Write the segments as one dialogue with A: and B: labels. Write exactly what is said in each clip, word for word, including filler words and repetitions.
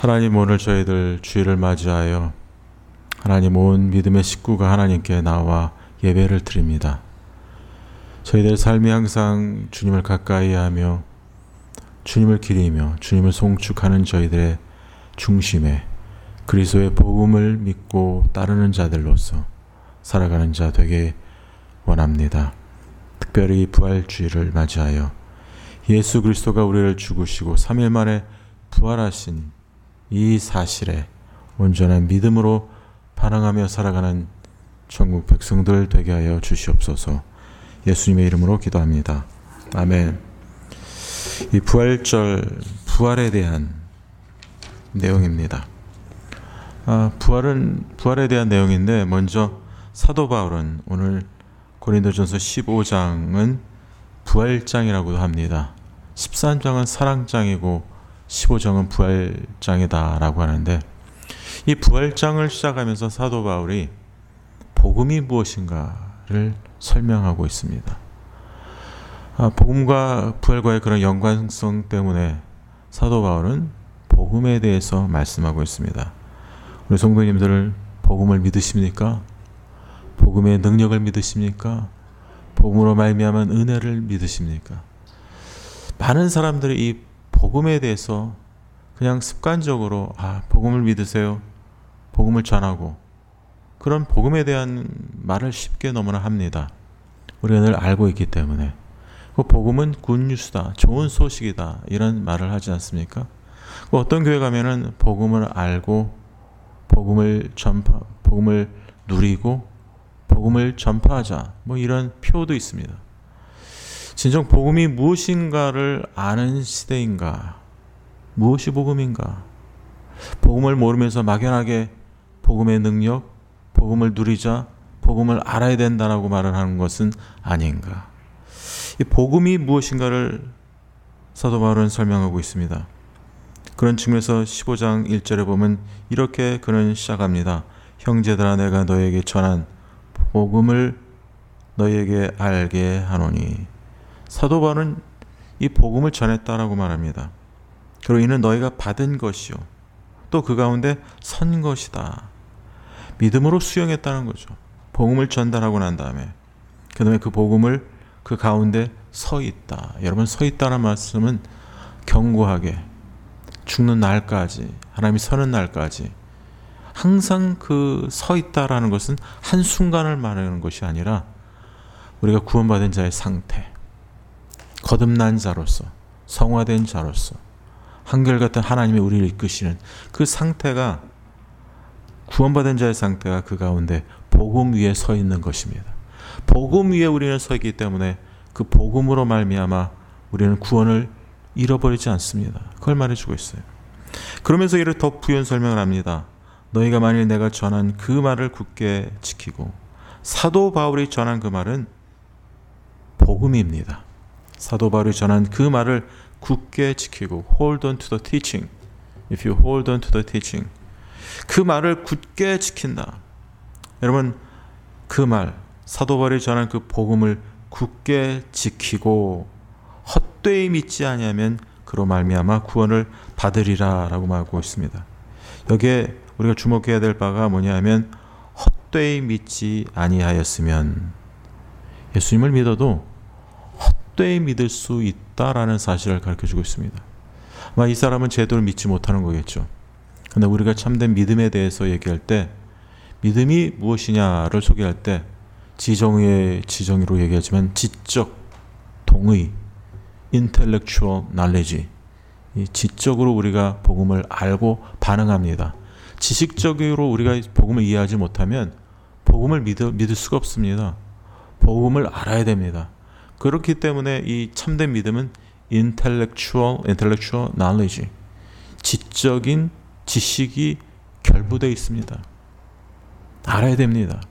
A: 하나님, 오늘 저희들 주일을 맞이하여 하나님 온 믿음의 식구가 하나님께 나와 예배를 드립니다. 저희들 삶이 항상 주님을 가까이 하며 주님을 기리며 주님을 송축하는 저희들의 중심에 그리스도의 복음을 믿고 따르는 자들로서 살아가는 자 되게 원합니다. 특별히 부활주일을 맞이하여 예수 그리스도가 우리를 죽으시고 삼 일 만에 부활하신 이 사실에 온전한 믿음으로 반응하며 살아가는 천국 백성들 되게 하여 주시옵소서. 예수님의 이름으로 기도합니다. 아멘. 이 부활절, 부활에 대한 내용입니다. 아, 부활은 부활에 대한 내용인데, 먼저 사도 바울은 오늘 고린도전서 십오 장은 부활장이라고도 합니다. 십삼 장은 사랑장이고 십오 장은 부활장이다라고 하는데, 이 부활장을 시작하면서 사도 바울이 복음이 무엇인가를 설명하고 있습니다. 아, 복음과 부활과의 그런 연관성 때문에 사도 바울은 복음에 대해서 말씀하고 있습니다. 우리 성도님들은 복음을 믿으십니까? 복음의 능력을 믿으십니까? 복음으로 말미암은 은혜를 믿으십니까? 많은 사람들이 이 복음에 대해서 그냥 습관적으로 아, 복음을 믿으세요. 복음을 전하고 그런 복음에 대한 말을 쉽게 너무나 합니다. 우리가 늘 알고 있기 때문에. 그 복음은 굿뉴스다, 좋은 소식이다, 이런 말을 하지 않습니까? 그 어떤 교회 가면은 복음을 알고 복음을 전파, 복음을 누리고 복음을 전파하자, 뭐 이런 표도 있습니다. 진정 복음이 무엇인가를 아는 시대인가? 무엇이 복음인가? 복음을 모르면서 막연하게 복음의 능력, 복음을 누리자, 복음을 알아야 된다라고 말을 하는 것은 아닌가? 이 복음이 무엇인가를 사도 바울은 설명하고 있습니다. 그런 측면에서 십오 장 일 절에 보면 이렇게 그는 시작합니다. 형제들아, 내가 너에게 전한 복음을 너에게 알게 하노니. 사도 바울은 이 복음을 전했다라고 말합니다. 그리고 이는 너희가 받은 것이요 또 그 가운데 선 것이다. 믿음으로 수용했다는 거죠. 복음을 전달하고 난 다음에 그 다음에 그 복음을 그 가운데 서 있다. 여러분, 서 있다는 말씀은 견고하게 죽는 날까지, 하나님이 서는 날까지 항상 그 서 있다라는 것은 한순간을 말하는 것이 아니라 우리가 구원받은 자의 상태, 거듭난 자로서, 성화된 자로서 한결같은 하나님이 우리를 이끄시는 그 상태가, 구원받은 자의 상태가 그 가운데 복음 위에 서 있는 것입니다. 복음 위에 우리는 서 있기 때문에 그 복음으로 말미암아 우리는 구원을 잃어버리지 않습니다. 그걸 말해주고 있어요. 그러면서 이를 더 부연 설명을 합니다. 너희가 만일 내가 전한 그 말을 굳게 지키고. 사도 바울이 전한 그 말은 복음입니다. 사도 바울이 전한 그 말을 굳게 지키고, hold on to the teaching. If you hold on to the teaching, 그 말을 굳게 지킨다. 여러분, 그 말, 사도 바울이 전한 그 복음을 굳게 지키고 헛되이 믿지 아니하면 그로 말미암아 구원을 받으리라라고 말하고 있습니다. 여기에 우리가 주목해야 될 바가 뭐냐면, 헛되이 믿지 아니하였으면, 예수님을 믿어도 헛되이 믿을 수 있다라는 사실을 가르쳐주고 있습니다. 아마 이 사람은 제대로 믿지 못하는 거겠죠. 그런데 우리가 참된 믿음에 대해서 얘기할 때, 믿음이 무엇이냐를 소개할 때 지정의의 지정의로 얘기하지만 지적, 동의, intellectual knowledge, 이 지적으로 우리가 복음을 알고 반응합니다. 지식적으로 우리가 복음을 이해하지 못하면 복음을 믿을, 믿을 수가 없습니다. 복음을 알아야 됩니다. 그렇기 때문에 이 참된 믿음은 intellectual, intellectual knowledge, 지적인 지식이 결부되어 있습니다. 알아야 됩니다.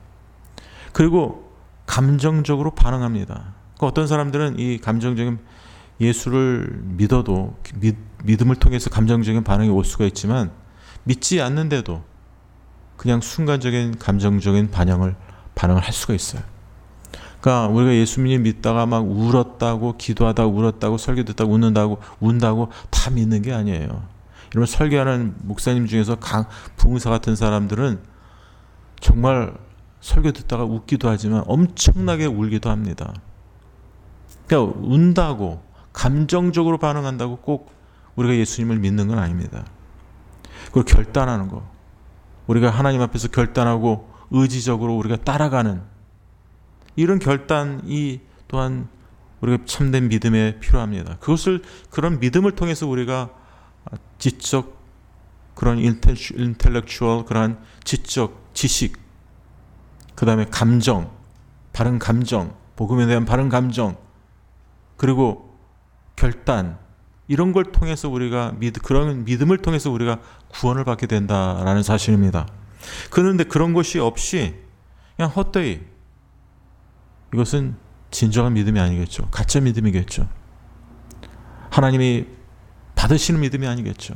A: 그리고 감정적으로 반응합니다. 그러니까 어떤 사람들은 이 감정적인 예수를 믿어도 믿, 믿음을 통해서 감정적인 반응이 올 수가 있지만, 믿지 않는데도 그냥 순간적인 감정적인 반응을 반응을 할 수가 있어요. 그러니까 우리가 예수님 믿다가 막 울었다고, 기도하다가 울었다고, 설교 듣다가 웃는다고, 운다고 다 믿는 게 아니에요. 여러분, 설교하는 목사님 중에서 강, 부흥사 같은 사람들은 정말 설교 듣다가 웃기도 하지만 엄청나게 울기도 합니다. 그러니까 운다고 감정적으로 반응한다고 꼭 우리가 예수님을 믿는 건 아닙니다. 그리고 결단하는 거, 우리가 하나님 앞에서 결단하고 의지적으로 우리가 따라가는 이런 결단이 또한 우리가 참된 믿음에 필요합니다. 그것을, 그런 믿음을 통해서 우리가 지적, 그런 인텔렉추얼, 그런 지적, 지식, 그 다음에 감정, 바른 감정, 복음에 대한 바른 감정, 그리고 결단, 이런 걸 통해서 우리가 믿, 그런 믿음을 통해서 우리가 구원을 받게 된다라는 사실입니다. 그런데 그런 것이 없이 그냥 헛되이, 이것은 진정한 믿음이 아니겠죠. 가짜 믿음이겠죠. 하나님이 받으시는 믿음이 아니겠죠.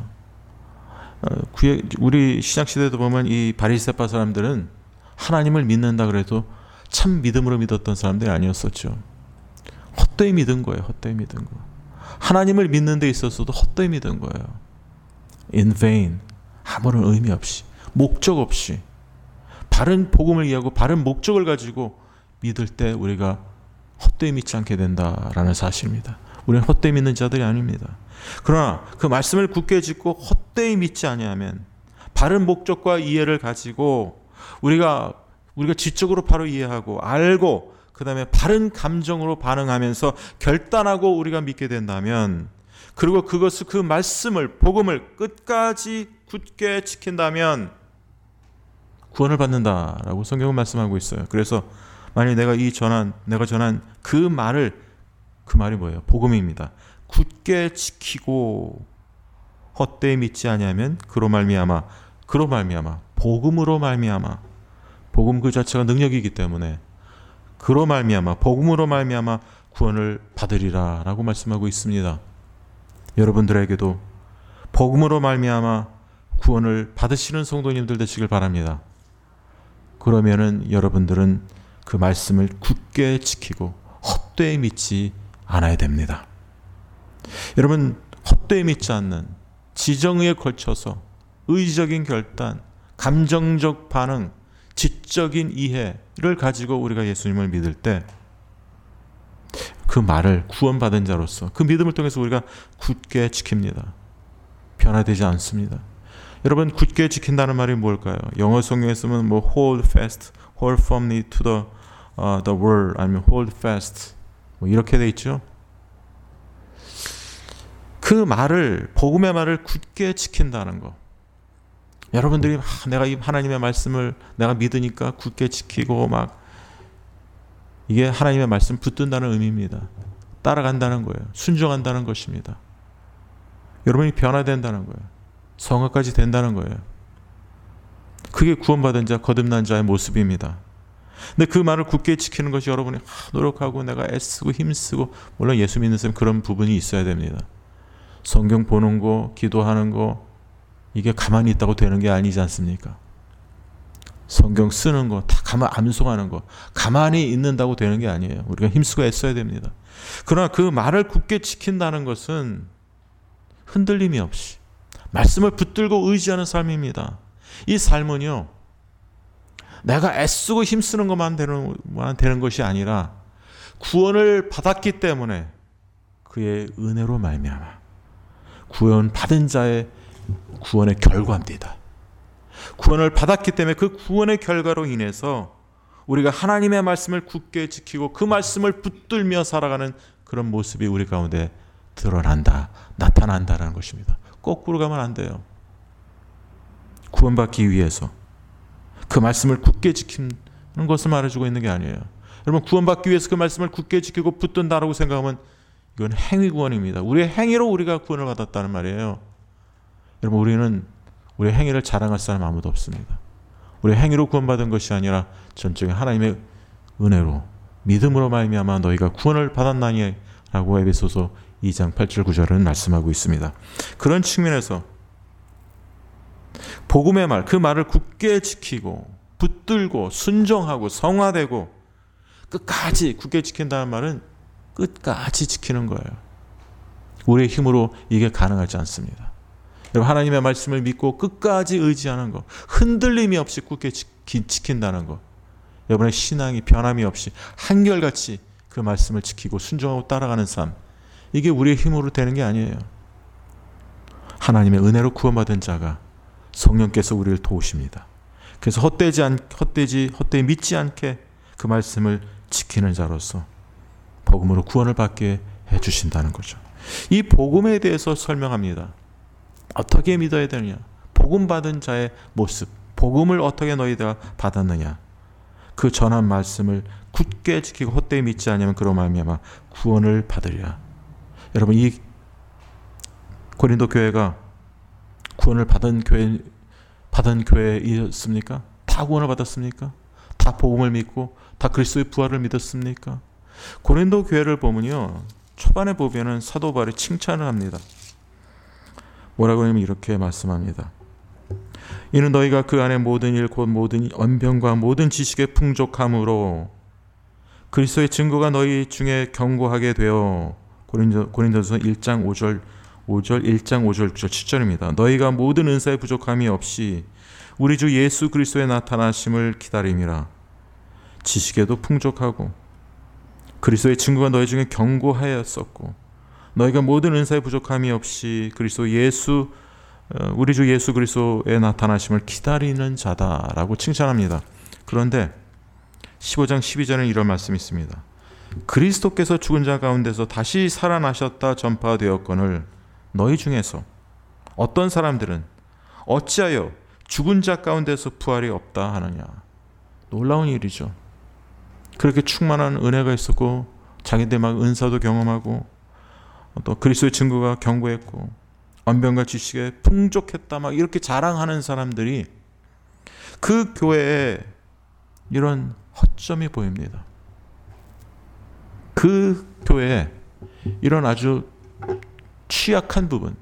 A: 우리 신약시대도 보면 이 바리새파 사람들은 하나님을 믿는다 그래도 참 믿음으로 믿었던 사람들이 아니었었죠. 헛되이 믿은 거예요. 헛되이 믿은 거. 하나님을 믿는 데 있어서도 헛되이 믿은 거예요. In vain. 아무런 의미 없이, 목적 없이, 바른 복음을 이해하고 바른 목적을 가지고 믿을 때 우리가 헛되이 믿지 않게 된다라는 사실입니다. 우리는 헛되이 믿는 자들이 아닙니다. 그러나 그 말씀을 굳게 짚고 헛되이 믿지 아니하면, 바른 목적과 이해를 가지고 우리가 우리가 지적으로 바로 이해하고 알고 그 다음에 바른 감정으로 반응하면서 결단하고 우리가 믿게 된다면, 그리고 그것을, 그 말씀을, 복음을 끝까지 굳게 지킨다면 구원을 받는다라고 성경은 말씀하고 있어요. 그래서 만약 내가 이 전한, 내가 전한 그 말을, 그 말이 뭐예요? 복음입니다. 굳게 지키고 헛되이 믿지 아니하면 그로 말미암아, 그로 말미암아, 복음으로 말미암아, 복음 그 자체가 능력이기 때문에 그로 말미암아, 복음으로 말미암아 구원을 받으리라라고 말씀하고 있습니다. 여러분들에게도 복음으로 말미암아 구원을 받으시는 성도님들 되시길 바랍니다. 그러면은 여러분들은 그 말씀을 굳게 지키고 헛되이 믿지 않아야 됩니다. 여러분, 헛되이 믿지 않는, 지정의에 걸쳐서 의지적인 결단, 감정적 반응, 지적인 이해를 가지고 우리가 예수님을 믿을 때 그 말을 구원받은 자로서 그 믿음을 통해서 우리가 굳게 지킵니다. 변화되지 않습니다. 여러분, 굳게 지킨다는 말이 뭘까요? 영어 성경에서는 뭐 hold fast, hold firmly to the, uh, the word, 아니면 hold fast, 뭐 이렇게 돼 있죠. 그 말을, 복음의 말을 굳게 지킨다는 거. 여러분들이 아, 내가 이 하나님의 말씀을 내가 믿으니까 굳게 지키고 막, 이게 하나님의 말씀 붙든다는 의미입니다. 따라간다는 거예요. 순종한다는 것입니다. 여러분이 변화된다는 거예요. 성화까지 된다는 거예요. 그게 구원받은 자, 거듭난 자의 모습입니다. 근데 그 말을 굳게 지키는 것이 여러분이 노력하고 내가 애쓰고 힘쓰고, 물론 예수 믿는 사람 그런 부분이 있어야 됩니다. 성경 보는 거, 기도하는 거, 이게 가만히 있다고 되는 게 아니지 않습니까? 성경 쓰는 거, 다 가만 암송하는 거, 가만히 있는다고 되는 게 아니에요. 우리가 힘쓰고 애써야 됩니다. 그러나 그 말을 굳게 지킨다는 것은 흔들림이 없이 말씀을 붙들고 의지하는 삶입니다. 이 삶은요, 내가 애쓰고 힘쓰는 것만 되는, 되는 것이 아니라 구원을 받았기 때문에 그의 은혜로 말미암아 구원 받은 자의 구원의 결과입니다. 구원을 받았기 때문에 그 구원의 결과로 인해서 우리가 하나님의 말씀을 굳게 지키고 그 말씀을 붙들며 살아가는 그런 모습이 우리 가운데 드러난다, 나타난다라는 것입니다. 거꾸로 가면 안 돼요. 구원받기 위해서 그 말씀을 굳게 지키는 것을 말해주고 있는 게 아니에요. 여러분, 구원받기 위해서 그 말씀을 굳게 지키고 붙든다라고 생각하면 이건 행위 구원입니다. 우리의 행위로 우리가 구원을 받았다는 말이에요. 여러분, 우리는 우리의 행위를 자랑할 사람 아무도 없습니다. 우리의 행위로 구원받은 것이 아니라 전적인 하나님의 은혜로 믿음으로 말미암아 너희가 구원을 받았나니 라고 에베소서 이 장 팔 절 구 절은 말씀하고 있습니다. 그런 측면에서 복음의 말, 그 말을 굳게 지키고 붙들고 순종하고 성화되고 끝까지 굳게 지킨다는 말은 끝까지 지키는 거예요. 우리의 힘으로 이게 가능하지 않습니다. 여러분, 하나님의 말씀을 믿고 끝까지 의지하는 것, 흔들림이 없이 굳게 지킨다는 것, 여러분의 신앙이 변함이 없이 한결같이 그 말씀을 지키고 순종하고 따라가는 삶, 이게 우리의 힘으로 되는 게 아니에요. 하나님의 은혜로 구원받은 자가 성령께서 우리를 도우십니다. 그래서 헛되지 않, 헛되지, 헛되이 믿지 않게 그 말씀을 지키는 자로서 복음으로 구원을 받게 해주신다는 거죠. 이 복음에 대해서 설명합니다. 어떻게 믿어야 되느냐, 복음 받은 자의 모습, 복음을 어떻게 너희가 받았느냐, 그 전한 말씀을 굳게 지키고 헛되이 믿지 않으면 그로 말미암아 구원을 받으리라. 여러분, 이 고린도 교회가 구원을 받은 교회 받은 교회였습니까? 다 구원을 받았습니까? 다 복음을 믿고 다 그리스도의 부활을 믿었습니까? 고린도 교회를 보면요, 초반에 보면은 사도 바울이 칭찬을 합니다. 뭐라고 하냐면 이렇게 말씀합니다. 이는 너희가 그 안에 모든 일 곧 모든 언변과 모든 지식의 풍족함으로 그리스도의 증거가 너희 중에 견고하게 되어, 고린도, 고린도전서 일 장 오 절 오 절 일 장 오 절 구 절 칠 절입니다. 너희가 모든 은사의 부족함이 없이 우리 주 예수 그리스도의 나타나심을 기다림이라. 지식에도 풍족하고 그리스도의 증거가 너희 중에 견고하였었고 너희가 모든 은사의 부족함이 없이 그리스도 예수 우리 주 예수 그리스도의 나타나심을 기다리는 자다라고 칭찬합니다. 그런데 십오 장 십이 절에는 이런 말씀이 있습니다. 그리스도께서 죽은 자 가운데서 다시 살아나셨다 전파되었거늘 너희 중에서 어떤 사람들은 어찌하여 죽은 자 가운데서 부활이 없다 하느냐. 놀라운 일이죠. 그렇게 충만한 은혜가 있었고 자기들 막 은사도 경험하고 또 그리스도의 증거가 견고했고 언변과 지식에 풍족했다 막 이렇게 자랑하는 사람들이 그 교회에 이런 허점이 보입니다. 그 교회에 이런 아주 취약한 부분,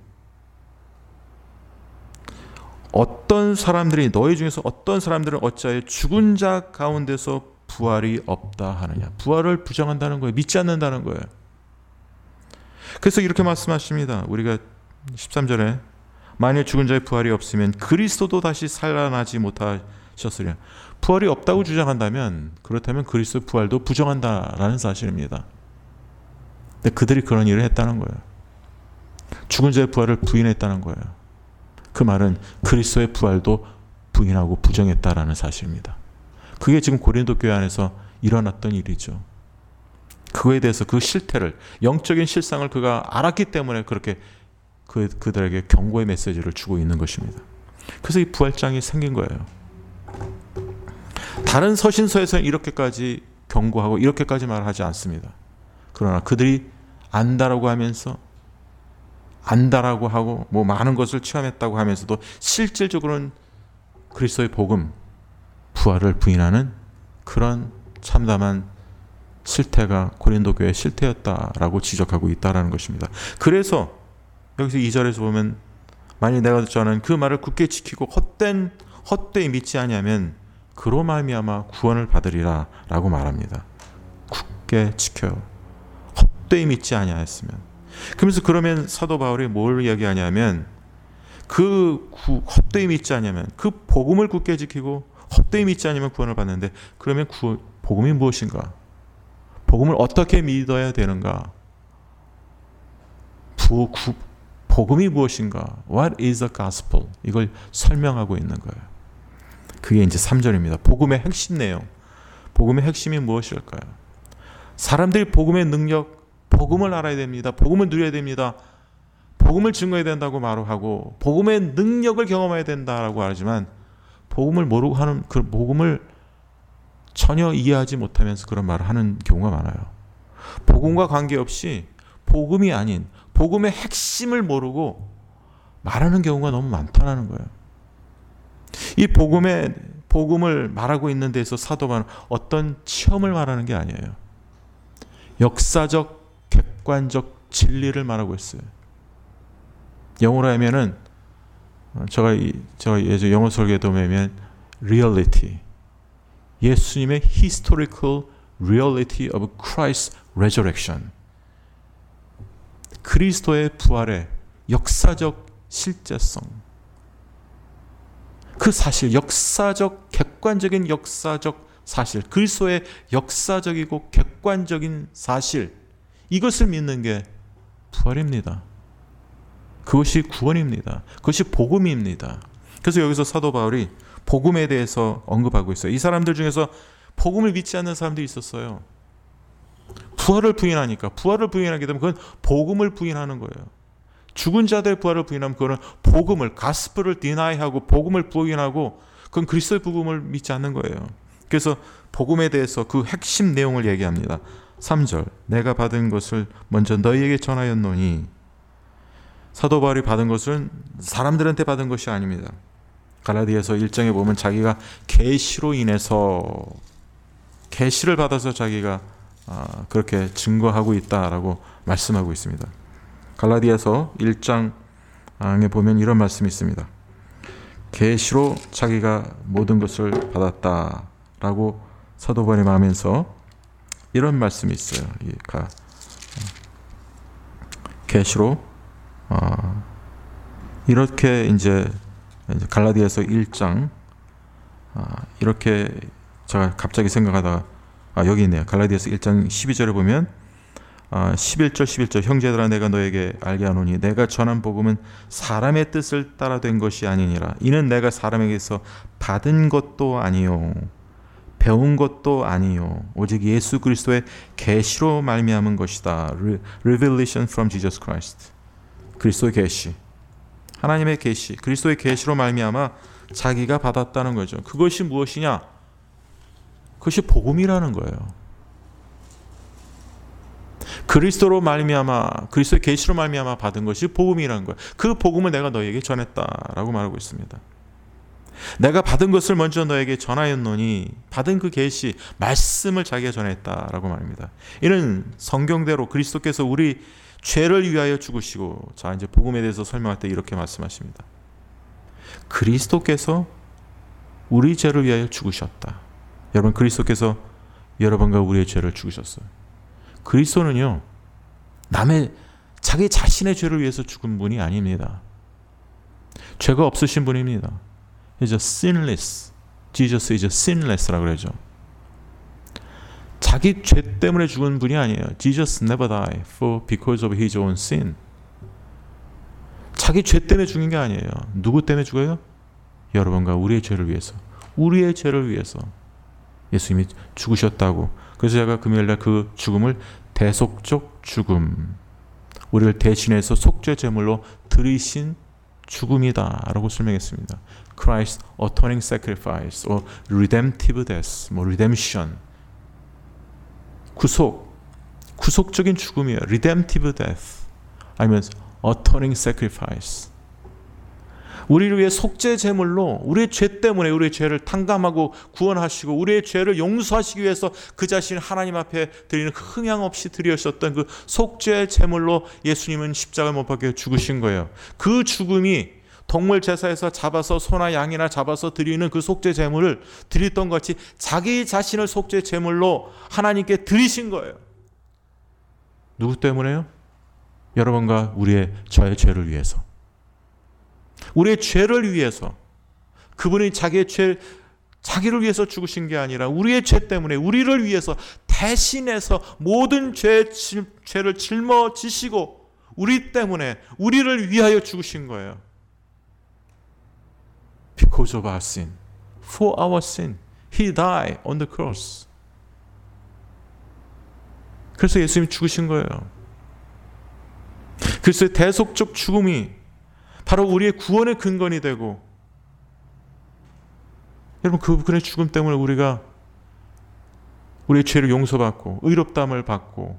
A: 어떤 사람들이 너희 중에서 어떤 사람들은 어찌하여 죽은 자 가운데서 부활이 없다 하느냐. 부활을 부정한다는 거예요. 믿지 않는다는 거예요. 그래서 이렇게 말씀하십니다. 우리가 십삼 절에 만일 죽은 자의 부활이 없으면 그리스도도 다시 살아나지 못하셨으리라. 부활이 없다고 주장한다면 그렇다면 그리스도 부활도 부정한다라는 사실입니다. 근데 그들이 그런 일을 했다는 거예요. 죽은 자의 부활을 부인했다는 거예요. 그 말은 그리스도의 부활도 부인하고 부정했다라는 사실입니다. 그게 지금 고린도 교회 안에서 일어났던 일이죠. 그거에 대해서 그 실태를, 영적인 실상을 그가 알았기 때문에 그렇게 그, 그들에게 경고의 메시지를 주고 있는 것입니다. 그래서 이 부활장이 생긴 거예요. 다른 서신서에서는 이렇게까지 경고하고 이렇게까지 말하지 않습니다. 그러나 그들이 안다라고 하면서 안다라고 하고 뭐 많은 것을 체험했다고 하면서도 실질적으로는 그리스도의 복음, 부활을 부인하는 그런 참담한 실태가 고린도 교회의 실태였다라고 지적하고 있다라는 것입니다. 그래서 여기서 이 절에서 보면 만일 내가 저는 그 말을 굳게 지키고 헛된 헛되이 믿지 아니하면 그로 말미암아 구원을 받으리라 라고 말합니다. 굳게 지켜요. 헛되이 믿지 아니하였으면. 그러면서 그러면 사도 바울이 뭘 이야기하냐면 그 헛되이 믿지 않으면 그 복음을 굳게 지키고 헛되이 믿지 않으면 구원을 받는데 그러면 구, 복음이 무엇인가? 복음을 어떻게 믿어야 되는가? 부, 구, 복음이 무엇인가? What is the gospel? 이걸 설명하고 있는 거예요. 그게 이제 삼 절입니다. 복음의 핵심 내용. 복음의 핵심이 무엇일까요? 사람들이 복음의 능력, 복음을 알아야 됩니다. 복음을 누려야 됩니다. 복음을 증거해야 된다고 말하고 복음의 능력을 경험해야 된다라고 하지만 복음을 모르고 하는 그 복음을 전혀 이해하지 못하면서 그런 말을 하는 경우가 많아요. 복음과 관계없이 복음이 아닌 복음의 핵심을 모르고 말하는 경우가 너무 많다는 거예요. 이 복음의 복음을 말하고 있는 데서 사도 바울은 어떤 체험을 말하는 게 아니에요. 역사적 객관적 진리를 말하고 있어요. 영어로 하면은 제가 제가 예전 영어 설교에도 보면 reality, 예수님의 historical reality of Christ's resurrection, 그리스도의 부활의 역사적 실제성, 그 사실, 역사적, 객관적인 역사적 사실, 그리스도의 역사적이고 객관적인 사실, 이것을 믿는 게 부활입니다. 그것이 구원입니다. 그것이 복음입니다. 그래서 여기서 사도 바울이 복음에 대해서 언급하고 있어요. 이 사람들 중에서 복음을 믿지 않는 사람들이 있었어요. 부활을 부인하니까, 부활을 부인하게 되면 그건 복음을 부인하는 거예요. 죽은 자들의 부활을 부인하면 그거는 복음을, 가스펠을 디나이하고 복음을 부인하고, 그건 그리스도의 복음을 믿지 않는 거예요. 그래서 복음에 대해서 그 핵심 내용을 얘기합니다. 삼 절, 내가 받은 것을 먼저 너희에게 전하였노니, 사도 바울이 받은 것은 사람들한테 받은 것이 아닙니다. 갈라디아서 일 장에 보면 자기가 계시로 인해서, 계시를 받아서 자기가 그렇게 증거하고 있다라고 말씀하고 있습니다. 갈라디아서 일 장에 보면 이런 말씀이 있습니다. 계시로 자기가 모든 것을 받았다라고 사도 바울이 말하면서 이런 말씀이 있어요. 계시로 어, 이렇게 이제 갈라디아서 일 장 어, 이렇게 제가 갑자기 생각하다가 아, 여기 있네요. 갈라디아서 일 장 십이 절에 보면 어, 십일 절 십일 절, 형제들아 내가 너에게 알게 하노니 내가 전한 복음은 사람의 뜻을 따라 된 것이 아니니라. 이는 내가 사람에게서 받은 것도 아니요 배운 것도 아니요 오직 예수 그리스도의 계시로 말미암은 것이다. Revelation from Jesus Christ. 그리스도의 계시, 하나님의 계시, 그리스도의 계시로 말미암아 자기가 받았다는 거죠. 그것이 무엇이냐? 그것이 복음이라는 거예요. 그리스도로 말미암아, 그리스도의 계시로 말미암아 받은 것이 복음이라는 거예요. 그 복음을 내가 너에게 전했다라고 말하고 있습니다. 내가 받은 것을 먼저 너에게 전하였노니, 받은 그 계시, 말씀을 자기가 전했다라고 말합니다. 이는 성경대로 그리스도께서 우리 죄를 위하여 죽으시고, 자 이제 복음에 대해서 설명할 때 이렇게 말씀하십니다. 그리스도께서 우리 죄를 위하여 죽으셨다. 여러분, 그리스도께서 여러분과 우리의 죄를 죽으셨어요. 그리스도는요, 남의, 자기 자신의 죄를 위해서 죽은 분이 아닙니다. 죄가 없으신 분입니다. He's a sinless. Jesus is a sinless라고 그러죠. 자기 죄 때문에 죽은 분이 아니에요. Jesus never died for because of his own sin. 자기 죄 때문에 죽은 게 아니에요. 누구 때문에 죽어요? 여러분과 우리의 죄를 위해서, 우리의 죄를 위해서 예수님이 죽으셨다고. 그래서 제가 금요일날 그 죽음을 대속적 죽음, 우리를 대신해서 속죄 제물로 드리신 죽음이다 라고 설명했습니다. Christ atoning sacrifice or redemptive death, 뭐 redemption, 구속, 구속적인 죽음이에요. redemptive death 아니면 atoning sacrifice. 우리를 위해 속죄 제물로, 우리의 죄 때문에 우리의 죄를 탕감하고 구원하시고 우리의 죄를 용서하시기 위해서 그 자신 하나님 앞에 드리는 흥양 없이 드리셨던 그 속죄 제물로 예수님은 십자가에 못 박혀 죽으신 거예요. 그 죽음이 동물 제사에서 잡아서 소나 양이나 잡아서 드리는 그 속죄 제물을 드렸던 것 같이 자기 자신을 속죄 제물로 하나님께 드리신 거예요. 누구 때문에요? 여러분과 우리의 저의 죄를 위해서, 우리의 죄를 위해서. 그분이 자기의 죄, 자기를 위해서 죽으신 게 아니라 우리의 죄 때문에 우리를 위해서 대신해서 모든 죄, 죄를 짊어지시고 우리 때문에 우리를 위하여 죽으신 거예요. Because of our sin, for our sin, He died on the cross. 그래서 예수님이 죽으신 거예요. 그래서 대속적 죽음이 바로 우리의 구원의 근간이 되고, 여러분 그분의 죽음 때문에 우리가 우리의 죄를 용서받고 의롭다함을 받고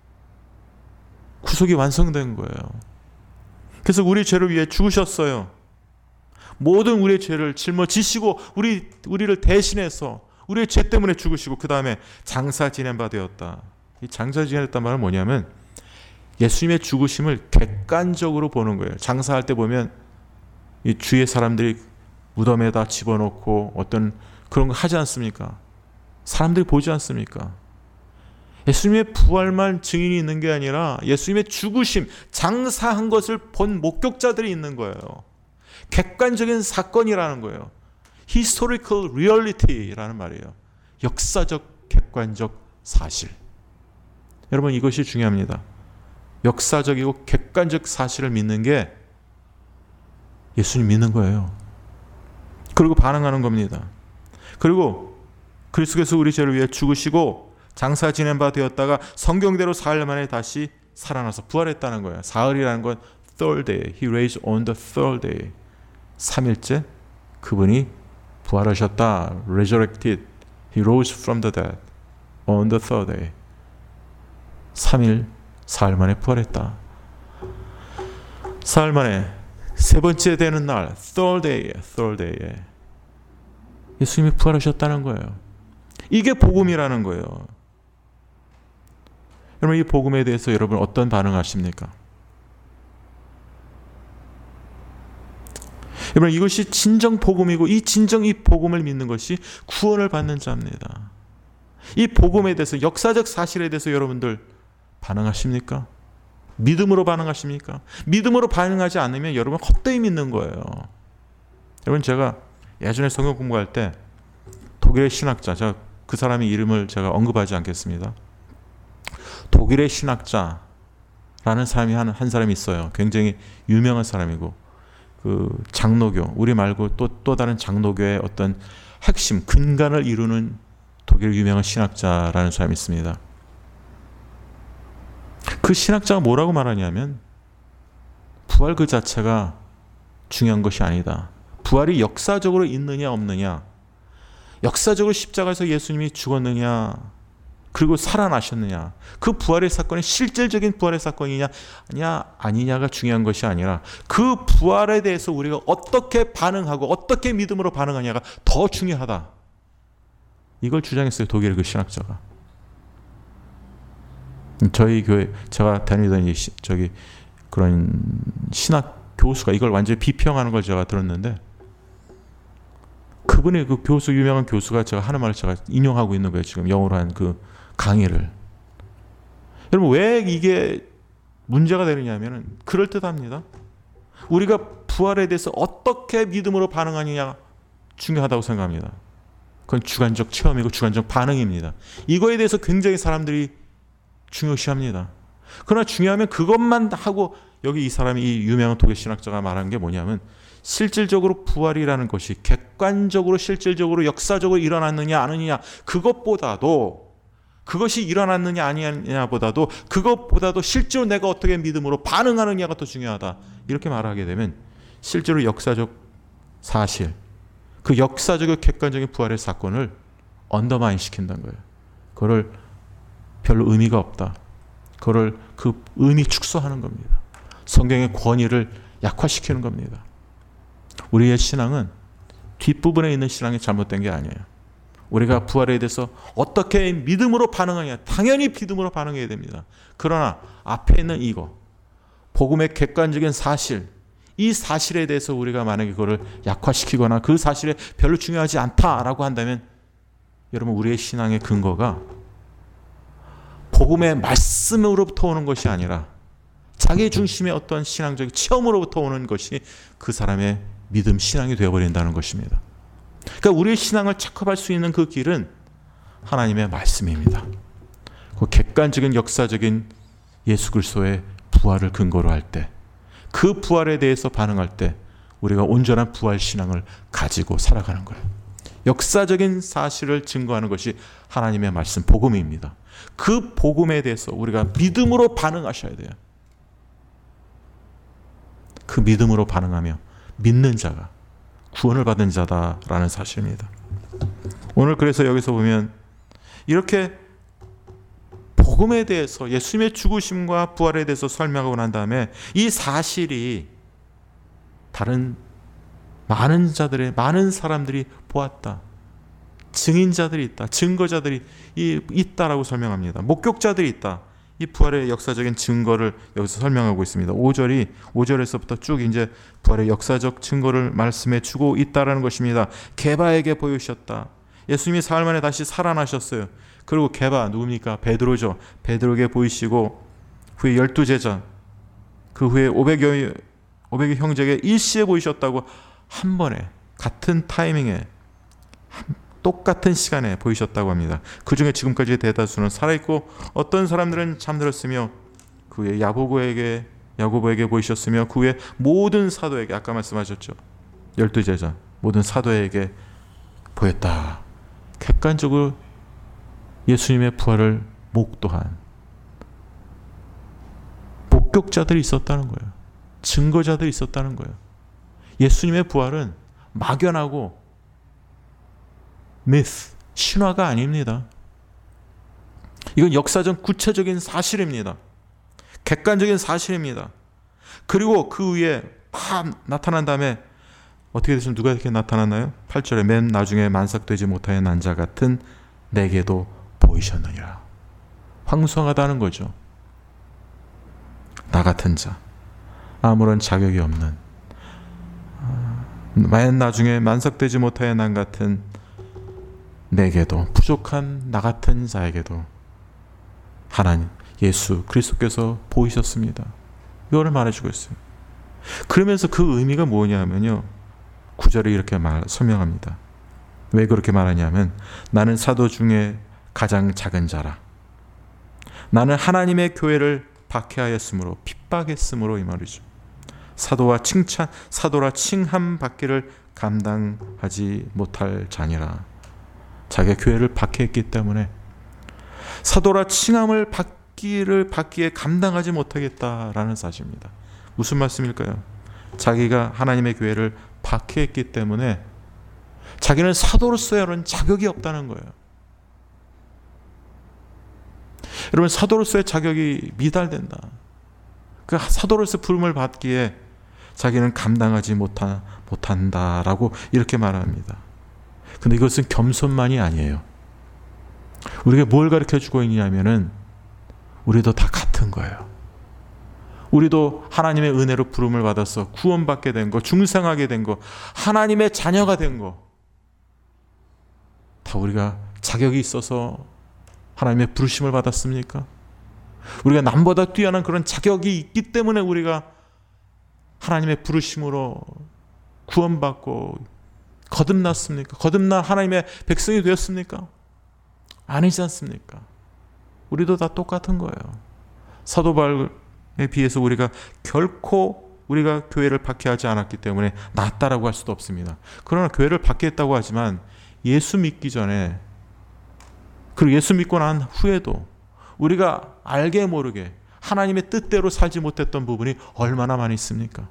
A: 구속이 완성된 거예요. 그래서 우리 죄를 위해 죽으셨어요. 모든 우리의 죄를 짊어지시고 우리, 우리를 대신해서 우리의 죄 때문에 죽으시고 그 다음에 장사 지낸 바 되었다. 이 장사 지냈단 말은 뭐냐면 예수님의 죽으심을 객관적으로 보는 거예요. 장사할 때 보면 이 주위의 사람들이 무덤에다 집어넣고 어떤 그런 거 하지 않습니까? 사람들이 보지 않습니까? 예수님의 부활만 증인이 있는 게 아니라 예수님의 죽으심, 장사한 것을 본 목격자들이 있는 거예요. 객관적인 사건이라는 거예요. Historical reality라는 말이에요. 역사적, 객관적 사실. 여러분, 이것이 중요합니다. 역사적이고 객관적 사실을 믿는 게 예수님 믿는 거예요. 그리고 반응하는 겁니다. 그리고 그리스도께서 우리 죄를 위해 죽으시고 장사 지낸 바 되었다가 성경대로 사흘 만에 다시 살아나서 부활했다는 거예요. 사흘이라는 건 third day. He raised on the third day. 삼 일째 그분이 부활하셨다. Resurrected. He rose from the dead on the third day. 삼 일, 사흘 만에 부활했다. 사흘 만에 세 번째 되는 날, third day, third day에 예수님이 부활하셨다는 거예요. 이게 복음이라는 거예요. 여러분, 이 복음에 대해서 여러분 어떤 반응하십니까? 여러분, 이것이 진정 복음이고 이 진정 이 복음을 믿는 것이 구원을 받는 자입니다. 이 복음에 대해서, 역사적 사실에 대해서 여러분들 반응하십니까? 믿음으로 반응하십니까? 믿음으로 반응하지 않으면 여러분 헛되이 믿는 거예요. 여러분, 제가 예전에 성경 공부할 때 독일의 신학자, 제가 그 사람의 이름을 제가 언급하지 않겠습니다. 독일의 신학자라는 사람이 한, 한 사람이 있어요. 굉장히 유명한 사람이고, 그 장로교, 우리 말고 또, 또 다른 장로교의 어떤 핵심, 근간을 이루는 독일 유명한 신학자라는 사람이 있습니다. 그 신학자가 뭐라고 말하냐면, 부활 그 자체가 중요한 것이 아니다. 부활이 역사적으로 있느냐 없느냐, 역사적으로 십자가에서 예수님이 죽었느냐 그리고 살아나셨느냐, 그 부활의 사건이 실질적인 부활의 사건이냐 아니냐 아니냐가 중요한 것이 아니라 그 부활에 대해서 우리가 어떻게 반응하고 어떻게 믿음으로 반응하냐가 더 중요하다. 이걸 주장했어요, 독일의 그 신학자가. 저희 교회, 제가 다니던 이 시, 저기 그런 신학 교수가 이걸 완전히 비평하는 걸 제가 들었는데, 그분의 그 교수, 유명한 교수가 제가 하는 말을 제가 인용하고 있는 거예요. 지금 영어로 한 그 강의를. 여러분, 왜 이게 문제가 되느냐면은 그럴듯합니다. 우리가 부활에 대해서 어떻게 믿음으로 반응하느냐 중요하다고 생각합니다. 그건 주관적 체험이고 주관적 반응입니다. 이거에 대해서 굉장히 사람들이 중요시합니다. 그러나 중요하면 그것만 하고, 여기 이 사람이, 이 유명한 독일 신학자가 말한 게 뭐냐면, 실질적으로 부활이라는 것이 객관적으로 실질적으로 역사적으로 일어났느냐 아니냐, 그것보다도, 그것이 일어났느냐 아니냐보다도, 그것보다도 실제로 내가 어떻게 믿음으로 반응하느냐가 더 중요하다. 이렇게 말하게 되면 실제로 역사적 사실, 그 역사적이고 객관적인 부활의 사건을 언더마인 시킨다는 거예요. 그거를 별로 의미가 없다. 그거를 그 의미 축소하는 겁니다. 성경의 권위를 약화시키는 겁니다. 우리의 신앙은 뒷부분에 있는 신앙이 잘못된 게 아니에요. 우리가 부활에 대해서 어떻게 믿음으로 반응하냐, 당연히 믿음으로 반응해야 됩니다. 그러나 앞에 있는 이거, 복음의 객관적인 사실, 이 사실에 대해서 우리가 만약에 그거를 약화시키거나 그 사실에 별로 중요하지 않다라고 한다면, 여러분, 우리의 신앙의 근거가 복음의 말씀으로부터 오는 것이 아니라 자기 중심의 어떤 신앙적인 체험으로부터 오는 것이 그 사람의 믿음, 신앙이 되어버린다는 것입니다. 그러니까 우리의 신앙을 착합할 수 있는 그 길은 하나님의 말씀입니다. 그 객관적인 역사적인 예수 그리스도의 부활을 근거로 할 때, 그 부활에 대해서 반응할 때 우리가 온전한 부활 신앙을 가지고 살아가는 거예요. 역사적인 사실을 증거하는 것이 하나님의 말씀, 복음입니다. 그 복음에 대해서 우리가 믿음으로 반응하셔야 돼요. 그 믿음으로 반응하며 믿는 자가 구원을 받은 자다라는 사실입니다. 오늘 그래서 여기서 보면 이렇게 복음에 대해서, 예수님의 죽으심과 부활에 대해서 설명하고 난 다음에 이 사실이 다른 많은 자들의, 많은 사람들이 보았다, 증인자들이 있다, 증거자들이 있다라고 설명합니다. 목격자들이 있다. 이 부활의 역사적인 증거를 여기서 설명하고 있습니다. 오 절이 오 절에서부터 쭉 이제 부활의 역사적 증거를 말씀해 주고 있다라는 것입니다. 게바에게 보이셨다. 예수님이 사흘 만에 다시 살아나셨어요. 그리고 게바 누굽니까? 베드로죠. 베드로에게 보이시고 후에 열두 제자, 그 후에 오백여, 오백여 형제에게 일시에 보이셨다고 한 번에 같은 타이밍에 똑같은 시간에 보이셨다고 합니다. 그 중에 지금까지 대다수는 살아있고 어떤 사람들은 잠들었으며 그 후에 야고보에게 야고보에게 보이셨으며 그 후에 모든 사도에게, 아까 말씀하셨죠, 열두 제자 모든 사도에게 보였다. 객관적으로 예수님의 부활을 목도한 목격자들이 있었다는 거예요. 증거자들이 있었다는 거예요. 예수님의 부활은 막연하고 미스, 신화가 아닙니다. 이건 역사적 구체적인 사실입니다. 객관적인 사실입니다. 그리고 그 위에 다 나타난 다음에 어떻게 되시면 누가 이렇게 나타났나요? 팔 절에 맨 나중에 만삭되지 못하여 난 자 같은 내게도 보이셨느니라. 황송하다는 거죠. 나 같은 자, 아무런 자격이 없는, 맨 나중에 만삭되지 못하여 난 같은 내게도, 부족한 나 같은 자에게도 하나님 예수 그리스도께서 보이셨습니다. 이거를 말해주고 있어요. 그러면서 그 의미가 뭐냐면요, 구 절에 이렇게 말, 설명합니다. 왜 그렇게 말하냐면, 나는 사도 중에 가장 작은 자라. 나는 하나님의 교회를 박해하였으므로, 핍박했으므로, 이 말이죠. 사도와 칭찬, 사도라 칭함 받기를 감당하지 못할 자니라. 자기가 교회를 박해했기 때문에 사도라 칭함을 받기를 받기에 감당하지 못하겠다라는 사실입니다. 무슨 말씀일까요? 자기가 하나님의 교회를 박해했기 때문에 자기는 사도로서의 그런 자격이 없다는 거예요. 여러분, 사도로서의 자격이 미달된다. 그 사도로서 부름을 받기에 자기는 감당하지 못하, 못한다라고 이렇게 말합니다. 근데 이것은 겸손만이 아니에요. 우리가 뭘 가르쳐주고 있냐면은 우리도 다 같은 거예요. 우리도 하나님의 은혜로 부름을 받아서 구원받게 된 거, 중생하게 된 거, 하나님의 자녀가 된 거, 다 우리가 자격이 있어서 하나님의 부르심을 받았습니까? 우리가 남보다 뛰어난 그런 자격이 있기 때문에 우리가 하나님의 부르심으로 구원받고 거듭났습니까? 거듭난 하나님의 백성이 되었습니까? 아니지 않습니까? 우리도 다 똑같은 거예요. 사도 바울에 비해서 우리가 결코 우리가 교회를 박해하지 않았기 때문에 낫다라고 할 수도 없습니다. 그러나 교회를 박해했다고 하지만 예수 믿기 전에, 그리고 예수 믿고 난 후에도 우리가 알게 모르게 하나님의 뜻대로 살지 못했던 부분이 얼마나 많이 있습니까?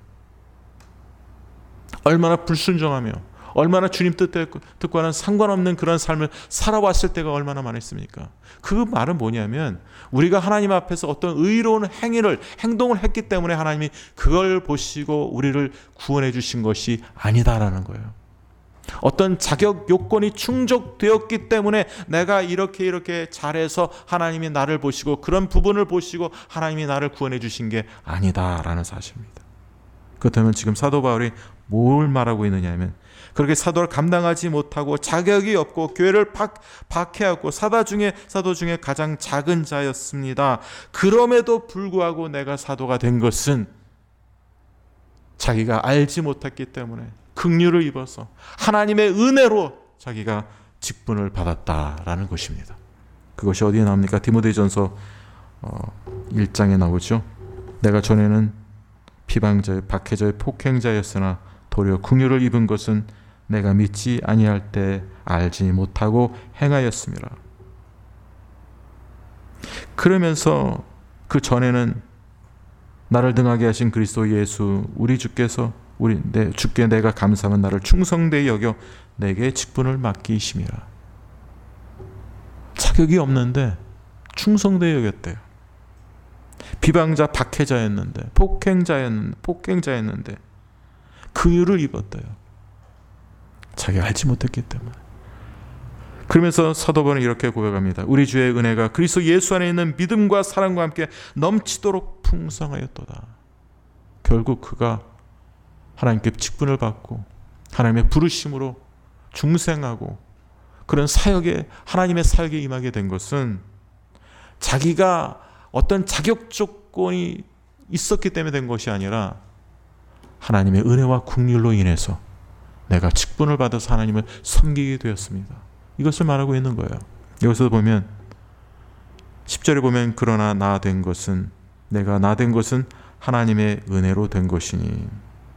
A: 얼마나 불순종하며 얼마나 주님 뜻과는 상관없는 그런 삶을 살아왔을 때가 얼마나 많았습니까? 그 말은 뭐냐면, 우리가 하나님 앞에서 어떤 의로운 행위를, 행동을 했기 때문에 하나님이 그걸 보시고 우리를 구원해 주신 것이 아니다라는 거예요. 어떤 자격 요건이 충족되었기 때문에 내가 이렇게 이렇게 잘해서 하나님이 나를 보시고 그런 부분을 보시고 하나님이 나를 구원해 주신 게 아니다라는 사실입니다. 그렇다면 지금 사도 바울이 뭘 말하고 있느냐 하면, 그렇게 사도를 감당하지 못하고 자격이 없고 교회를 박, 박해하고 사도 중에 사도 중에 가장 작은 자였습니다. 그럼에도 불구하고 내가 사도가 된 것은 자기가 알지 못했기 때문에 긍휼을 입어서 하나님의 은혜로 자기가 직분을 받았다라는 것입니다. 그것이 어디에 나옵니까? 디모데전서 일 장에 나오죠. 내가 전에는 비방자의 박해자의 폭행자였으나 도리어 긍휼을 입은 것은 내가 믿지 아니할 때 알지 못하고 행하였음이라. 그러면서 그 전에는 나를 등하게 하신 그리스도 예수 우리 주께서 우리 내 주께 내가 감사하면 나를 충성되이 여겨 내게 직분을 맡기심이라. 자격이 없는데 충성되이 여겼대요. 비방자 박해자였는데, 폭행자였는데, 폭행자였는데 긍휼을 입었대요. 자기가 알지 못했기 때문에. 그러면서 사도 바울은 이렇게 고백합니다. 우리 주의 은혜가 그리스도 예수 안에 있는 믿음과 사랑과 함께 넘치도록 풍성하였도다. 결국 그가 하나님께 직분을 받고 하나님의 부르심으로 중생하고 그런 사역에, 하나님의 사역에 임하게 된 것은 자기가 어떤 자격 조건이 있었기 때문에 된 것이 아니라 하나님의 은혜와 긍휼로 인해서 내가 직분을 받아서 하나님을 섬기게 되었습니다. 이것을 말하고 있는 거예요. 여기서 보면 십 절에 보면 그러나 나 된 것은 내가 나 된 것은 하나님의 은혜로 된 것이니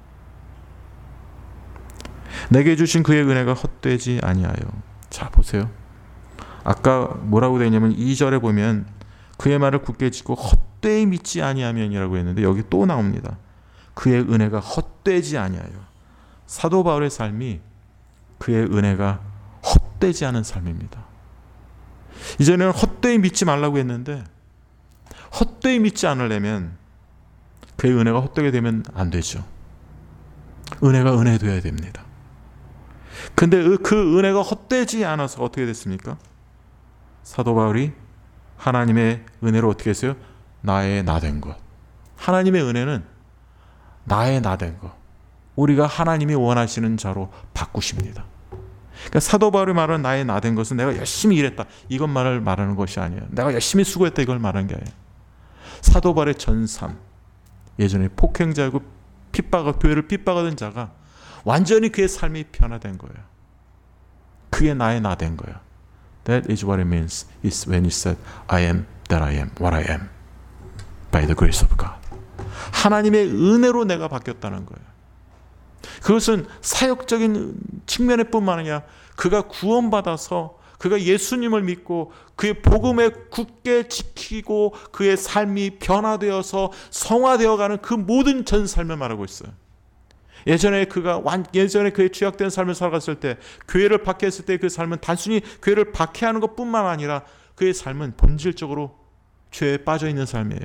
A: 내게 주신 그의 은혜가 헛되지 아니하여. 자 보세요. 아까 뭐라고 되어 있냐면 이 절에 보면 그의 말을 굳게 지고 헛되이 믿지 아니하면이라고 했는데 여기 또 나옵니다. 그의 은혜가 헛되지 아니하여. 사도 바울의 삶이 그의 은혜가 헛되지 않은 삶입니다. 이전에는 헛되이 믿지 말라고 했는데 헛되이 믿지 않으려면 그의 은혜가 헛되게 되면 안 되죠. 은혜가 은혜 되어야 됩니다. 근데 그 은혜가 헛되지 않아서 어떻게 됐습니까? 사도 바울이 하나님의 은혜로 어떻게 했어요? 나의 나 된 것. 하나님의 은혜는 나의 나 된 것. 우리가 하나님이 원하시는 자로 바꾸십니다. 그러니까 사도 바울이 말하는 나의 나 된 것은 내가 열심히 일했다 이것만을 말하는 것이 아니에요. 내가 열심히 수고했다 이걸 말하는 게 아니에요. 사도 바울의 전삼, 예전에 폭행자고 핍박을 교회를 핍박하던 자가 완전히 그의 삶이 변화된 거예요. 그게 나의 나 된 거예요. That is what it means is when he said I am that I am what I am by the grace of God. 하나님의 은혜로 내가 바뀌었다는 거예요. 그것은 사역적인 측면에 뿐만 아니라 그가 구원받아서 그가 예수님을 믿고 그의 복음에 굳게 지키고 그의 삶이 변화되어서 성화되어가는 그 모든 전 삶을 말하고 있어요. 예전에 그가 예전에 그의 죄악된 삶을 살아갔을 때 교회를 박해했을 때 그 삶은 단순히 교회를 박해하는 것뿐만 아니라 그의 삶은 본질적으로 죄에 빠져 있는 삶이에요.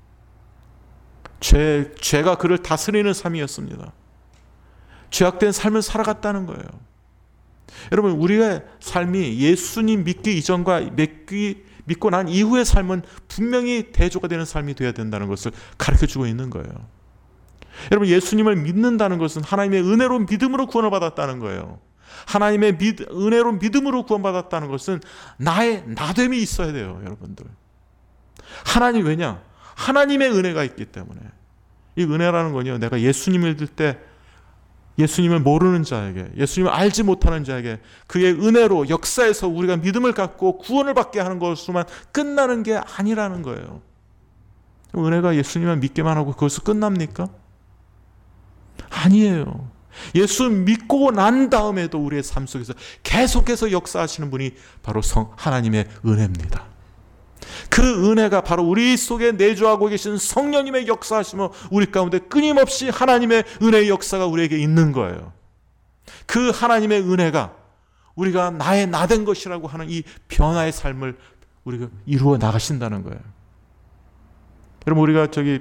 A: 죄, 죄가 그를 다스리는 삶이었습니다. 죄악된 삶을 살아갔다는 거예요. 여러분 우리의 삶이 예수님 믿기 이전과 믿기, 믿고 난 이후의 삶은 분명히 대조가 되는 삶이 되어야 된다는 것을 가르쳐주고 있는 거예요. 여러분 예수님을 믿는다는 것은 하나님의 은혜로 믿음으로 구원을 받았다는 거예요. 하나님의 믿, 은혜로 믿음으로 구원받았다는 것은 나의 나됨이 있어야 돼요. 여러분들 하나님 왜냐? 하나님의 은혜가 있기 때문에. 이 은혜라는 건요 내가 예수님을 믿을 때 예수님을 모르는 자에게, 예수님을 알지 못하는 자에게 그의 은혜로 역사에서 우리가 믿음을 갖고 구원을 받게 하는 것으로만 끝나는 게 아니라는 거예요. 은혜가 예수님만 믿게만 하고 그것을 끝납니까? 아니에요. 예수 믿고 난 다음에도 우리의 삶 속에서 계속해서 역사하시는 분이 바로 성 하나님의 은혜입니다. 그 은혜가 바로 우리 속에 내주하고 계신 성령님의 역사하심으로 우리 가운데 끊임없이 하나님의 은혜의 역사가 우리에게 있는 거예요. 그 하나님의 은혜가 우리가 나의 나 된 것이라고 하는 이 변화의 삶을 우리가 이루어 나가신다는 거예요. 여러분 우리가 저기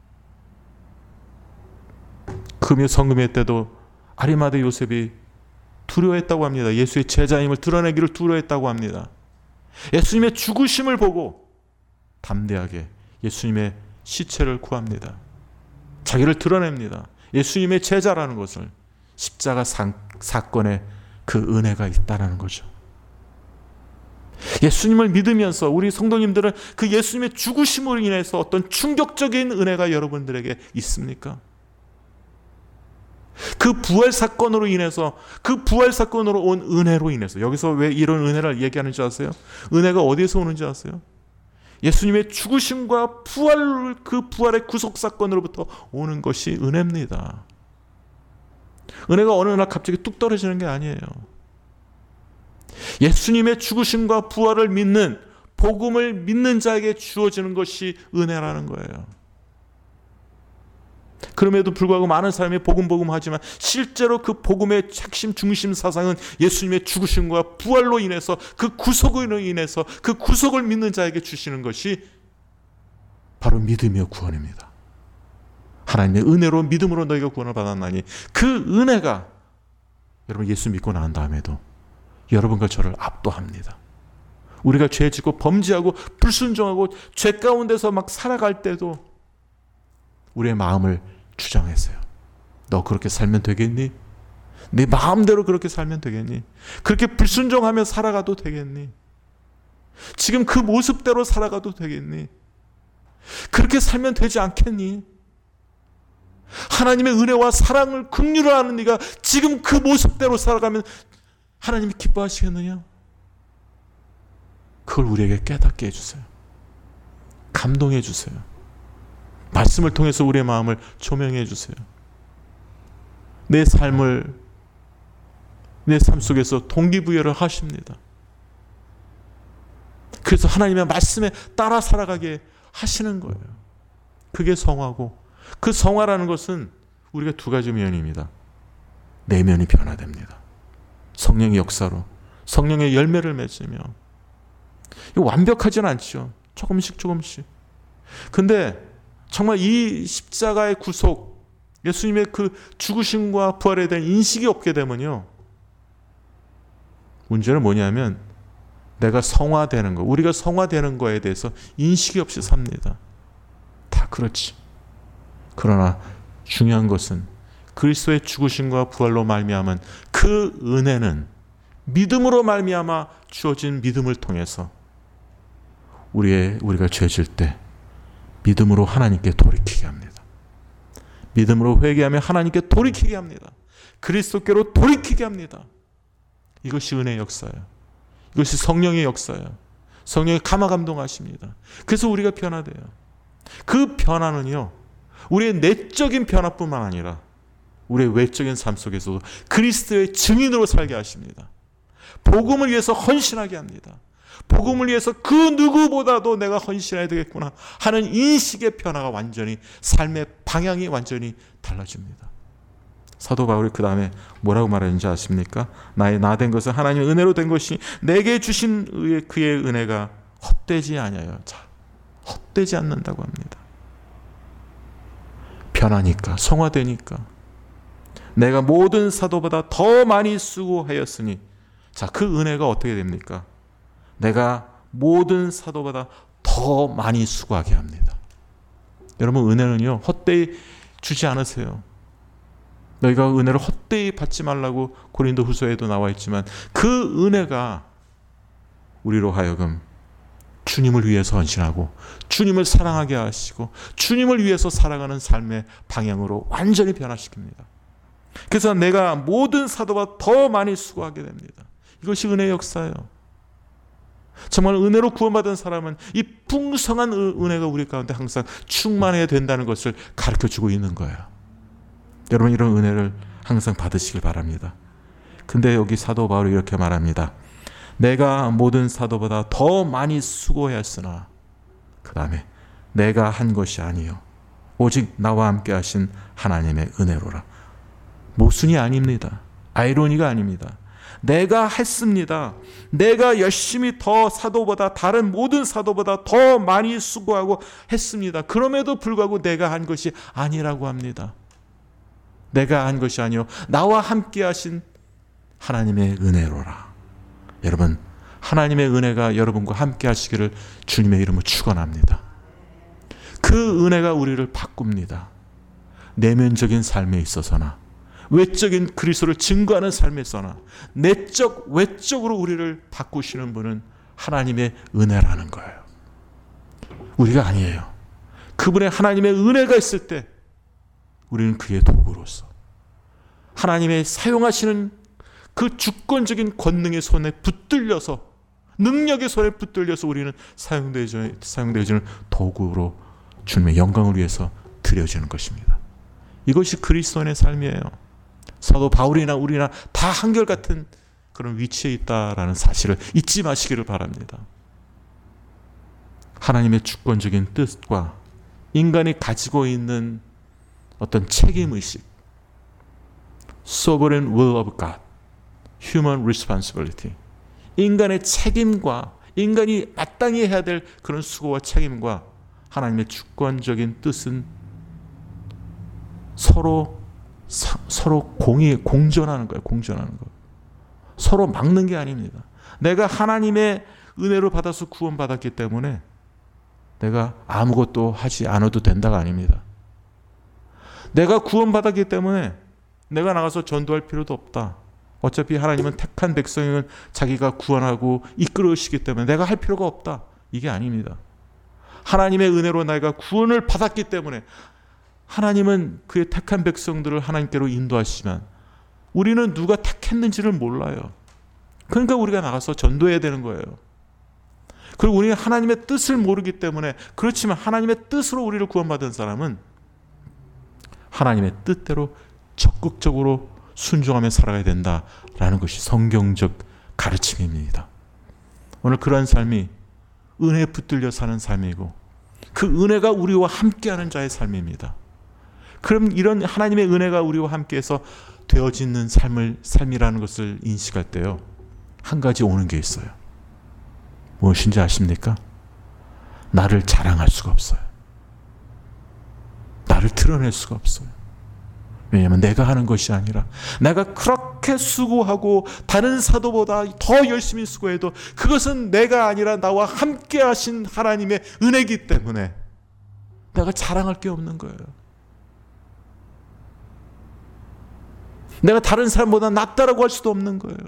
A: 금요 성금회 때도 아리마대 요셉이 두려워했다고 합니다. 예수의 제자임을 드러내기를 두려워했다고 합니다. 예수님의 죽으심을 보고 담대하게 예수님의 시체를 구합니다. 자기를 드러냅니다. 예수님의 제자라는 것을, 십자가 사, 사건에 그 은혜가 있다는 거죠. 예수님을 믿으면서 우리 성도님들은 그 예수님의 죽으심으로 인해서 어떤 충격적인 은혜가 여러분들에게 있습니까? 그 부활 사건으로 인해서, 그 부활 사건으로 온 은혜로 인해서, 여기서 왜 이런 은혜를 얘기하는지 아세요? 은혜가 어디에서 오는지 아세요? 예수님의 죽으심과 부활, 그 부활의 구속 사건으로부터 오는 것이 은혜입니다. 은혜가 어느 날 갑자기 뚝 떨어지는 게 아니에요. 예수님의 죽으심과 부활을 믿는, 복음을 믿는 자에게 주어지는 것이 은혜라는 거예요. 그럼에도 불구하고 많은 사람이 복음 복음 하지만 실제로 그 복음의 핵심 중심 사상은 예수님의 죽으심과 부활로 인해서, 그 구속으로 인해서 그 구속을 믿는 자에게 주시는 것이 바로 믿음이요 구원입니다. 하나님의 은혜로 믿음으로 너희가 구원을 받았나니, 그 은혜가 여러분 예수 믿고 난 다음에도 여러분과 저를 압도합니다. 우리가 죄 짓고 범죄하고 불순종하고 죄 가운데서 막 살아갈 때도 우리의 마음을 주장했어요. 너 그렇게 살면 되겠니? 네 마음대로 그렇게 살면 되겠니? 그렇게 불순종하며 살아가도 되겠니? 지금 그 모습대로 살아가도 되겠니? 그렇게 살면 되지 않겠니? 하나님의 은혜와 사랑을 긍휼을 하는 네가 지금 그 모습대로 살아가면 하나님이 기뻐하시겠느냐? 그걸 우리에게 깨닫게 해주세요. 감동해 주세요. 말씀을 통해서 우리의 마음을 조명해 주세요. 내 삶을, 내 삶 속에서 동기부여를 하십니다. 그래서 하나님의 말씀에 따라 살아가게 하시는 거예요. 그게 성화고, 그 성화라는 것은 우리가 두 가지 면입니다. 내면이 변화됩니다. 성령의 역사로, 성령의 열매를 맺으며. 이거 완벽하진 않죠. 조금씩 조금씩. 근데 정말 이 십자가의 구속, 예수님의 그 죽으심과 부활에 대한 인식이 없게 되면요, 문제는 뭐냐면 내가 성화되는 거, 우리가 성화되는 거에 대해서 인식이 없이 삽니다. 다 그렇지. 그러나 중요한 것은 그리스도의 죽으심과 부활로 말미암은 그 은혜는 믿음으로 말미암아 주어진 믿음을 통해서 우리의 우리가 죄질 때 믿음으로 하나님께 돌이키게 합니다. 믿음으로 회개하며 하나님께 돌이키게 합니다. 그리스도께로 돌이키게 합니다. 이것이 은혜의 역사예요. 이것이 성령의 역사예요. 성령이 감화 감동하십니다. 그래서 우리가 변화돼요. 그 변화는요, 우리의 내적인 변화뿐만 아니라 우리의 외적인 삶 속에서도 그리스도의 증인으로 살게 하십니다. 복음을 위해서 헌신하게 합니다. 복음을 위해서 그 누구보다도 내가 헌신해야 되겠구나 하는 인식의 변화가 완전히, 삶의 방향이 완전히 달라집니다. 사도 바울이 그 다음에 뭐라고 말하는지 아십니까? 나의 나 된 것은 하나님의 은혜로 된 것이 내게 주신 그의 은혜가 헛되지 아니하여. 자, 헛되지 않는다고 합니다. 변하니까, 성화되니까 내가 모든 사도보다 더 많이 수고하였으니, 자, 그 은혜가 어떻게 됩니까? 내가 모든 사도보다 더 많이 수고하게 합니다. 여러분, 은혜는요, 헛되이 주지 않으세요. 너희가 은혜를 헛되이 받지 말라고 고린도 후서에도 나와 있지만, 그 은혜가 우리로 하여금 주님을 위해서 헌신하고 주님을 사랑하게 하시고 주님을 위해서 살아가는 삶의 방향으로 완전히 변화시킵니다. 그래서 내가 모든 사도보다 더 많이 수고하게 됩니다. 이것이 은혜의 역사예요. 정말 은혜로 구원받은 사람은 이 풍성한 은혜가 우리 가운데 항상 충만해야 된다는 것을 가르쳐주고 있는 거예요. 여러분, 이런 은혜를 항상 받으시길 바랍니다. 근데 여기 사도 바울이 이렇게 말합니다. 내가 모든 사도보다 더 많이 수고했으나 그 다음에 내가 한 것이 아니요 오직 나와 함께 하신 하나님의 은혜로라. 모순이 아닙니다. 아이러니가 아닙니다. 내가 했습니다. 내가 열심히 더 사도보다, 다른 모든 사도보다 더 많이 수고하고 했습니다. 그럼에도 불구하고 내가 한 것이 아니라고 합니다. 내가 한 것이 아니요 나와 함께 하신 하나님의 은혜로라. 여러분, 하나님의 은혜가 여러분과 함께 하시기를 주님의 이름으로 축원합니다. 그 은혜가 우리를 바꿉니다. 내면적인 삶에 있어서나 외적인 그리스도를 증거하는 삶에 있어서나 내적 외적으로 우리를 바꾸시는 분은 하나님의 은혜라는 거예요. 우리가 아니에요. 그분의 하나님의 은혜가 있을 때 우리는 그의 도구로서 하나님의 사용하시는 그 주권적인 권능의 손에 붙들려서, 능력의 손에 붙들려서 우리는 사용되어지는 도구로 주님의 영광을 위해서 드려지는 것입니다. 이것이 그리스도인의 삶이에요. 사도 바울이나 우리나 다 한결같은 그런 위치에 있다라는 사실을 잊지 마시기를 바랍니다. 하나님의 주권적인 뜻과 인간이 가지고 있는 어떤 책임의식, Sovereign will of God, Human responsibility, 인간의 책임과 인간이 마땅히 해야 될 그런 수고와 책임과 하나님의 주권적인 뜻은 서로 사, 서로 공이 공존하는 거예요. 공존하는 거. 서로 막는 게 아닙니다. 내가 하나님의 은혜로 받아서 구원받았기 때문에 내가 아무것도 하지 않아도 된다가 아닙니다. 내가 구원받았기 때문에 내가 나가서 전도할 필요도 없다. 어차피 하나님은 택한 백성은 자기가 구원하고 이끌으시기 때문에 내가 할 필요가 없다. 이게 아닙니다. 하나님의 은혜로 내가 구원을 받았기 때문에 하나님은 그의 택한 백성들을 하나님께로 인도하시지만 우리는 누가 택했는지를 몰라요. 그러니까 우리가 나가서 전도해야 되는 거예요. 그리고 우리는 하나님의 뜻을 모르기 때문에, 그렇지만 하나님의 뜻으로 우리를 구원받은 사람은 하나님의 뜻대로 적극적으로 순종하며 살아가야 된다라는 것이 성경적 가르침입니다. 오늘 그러한 삶이 은혜에 붙들려 사는 삶이고 그 은혜가 우리와 함께하는 자의 삶입니다. 그럼 이런 하나님의 은혜가 우리와 함께해서 되어지는 삶을 삶이라는 것을 인식할 때요, 한 가지 오는 게 있어요. 무엇인지 아십니까? 나를 자랑할 수가 없어요. 나를 드러낼 수가 없어요. 왜냐하면 내가 하는 것이 아니라, 내가 그렇게 수고하고 다른 사도보다 더 열심히 수고해도 그것은 내가 아니라 나와 함께 하신 하나님의 은혜이기 때문에 내가 자랑할 게 없는 거예요. 내가 다른 사람보다 낫다라고 할 수도 없는 거예요.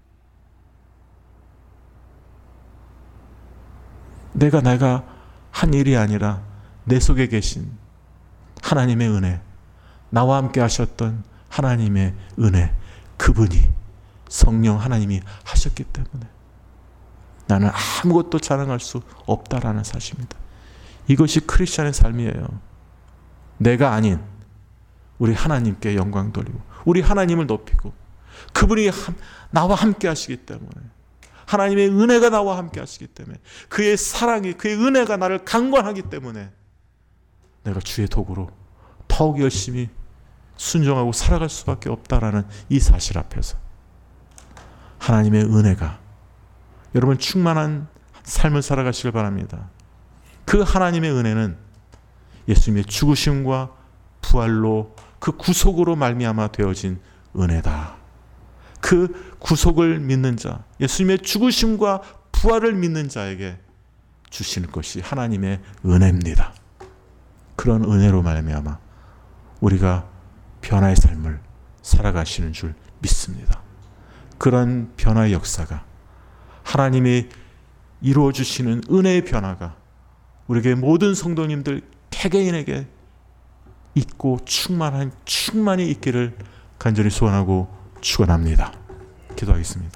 A: 내가 내가 한 일이 아니라 내 속에 계신 하나님의 은혜, 나와 함께 하셨던 하나님의 은혜, 그분이 성령 하나님이 하셨기 때문에 나는 아무것도 자랑할 수 없다라는 사실입니다. 이것이 크리스찬의 삶이에요. 내가 아닌 우리 하나님께 영광 돌리고 우리 하나님을 높이고 그분이 나와 함께 하시기 때문에, 하나님의 은혜가 나와 함께 하시기 때문에, 그의 사랑이, 그의 은혜가 나를 강권하기 때문에 내가 주의 도구로 더욱 열심히 순종하고 살아갈 수밖에 없다라는 이 사실 앞에서 하나님의 은혜가 여러분 충만한 삶을 살아가시길 바랍니다. 그 하나님의 은혜는 예수님의 죽으심과 부활로 그 구속으로 말미암아 되어진 은혜다. 그 구속을 믿는 자, 예수님의 죽으심과 부활을 믿는 자에게 주시는 것이 하나님의 은혜입니다. 그런 은혜로 말미암아 우리가 변화의 삶을 살아가시는 줄 믿습니다. 그런 변화의 역사가, 하나님이 이루어 주시는 은혜의 변화가 우리에게 모든 성도님들 개개인에게 있고 충만한 충만히 있기를 간절히 소원하고 축원합니다. 기도하겠습니다.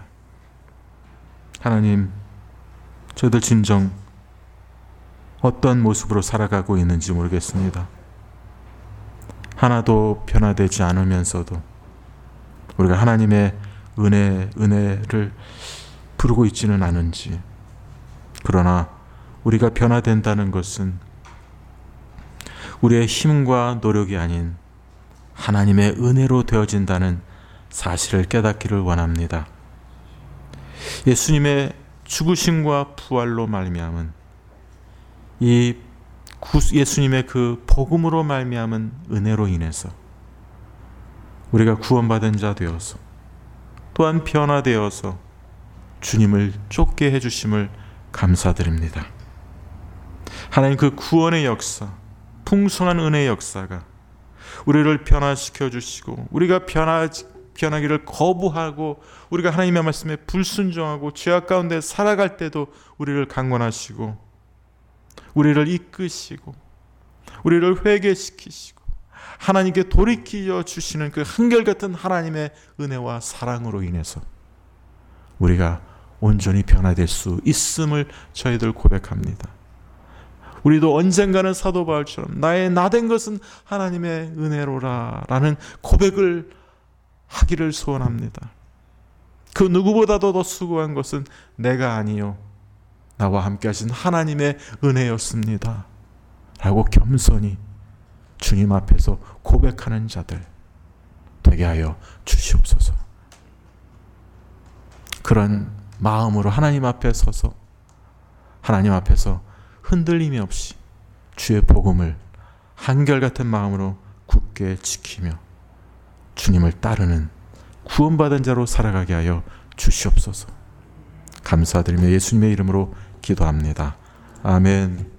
A: 하나님, 저희들 진정 어떤 모습으로 살아가고 있는지 모르겠습니다. 하나도 변화되지 않으면서도 우리가 하나님의 은혜, 은혜를 부르고 있지는 않은지, 그러나 우리가 변화된다는 것은 우리의 힘과 노력이 아닌 하나님의 은혜로 되어진다는 사실을 깨닫기를 원합니다. 예수님의 죽으심과 부활로 말미암은 이 예수님의 그 복음으로 말미암은 은혜로 인해서 우리가 구원받은 자 되어서 또한 변화되어서 주님을 쫓게 해주심을 감사드립니다. 하나님, 그 구원의 역사, 풍성한 은혜의 역사가 우리를 변화시켜 주시고 우리가 변화, 변하기를 거부하고 우리가 하나님의 말씀에 불순종하고 죄악 가운데 살아갈 때도 우리를 강권하시고 우리를 이끄시고 우리를 회개시키시고 하나님께 돌이켜 주시는 그 한결같은 하나님의 은혜와 사랑으로 인해서 우리가 온전히 변화될 수 있음을 저희들 고백합니다. 우리도 언젠가는 사도 바울처럼 나의 나된 것은 하나님의 은혜로라 라는 고백을 하기를 소원합니다. 그 누구보다도 더 수고한 것은 내가 아니요 나와 함께 하신 하나님의 은혜였습니다 라고 겸손히 주님 앞에서 고백하는 자들 되게 하여 주시옵소서. 그런 마음으로 하나님 앞에 서서 하나님 앞에서 흔들림이 없이 주의 복음을 한결같은 마음으로 굳게 지키며 주님을 따르는 구원받은 자로 살아가게 하여 주시옵소서. 감사드리며 예수님의 이름으로 기도합니다. 아멘.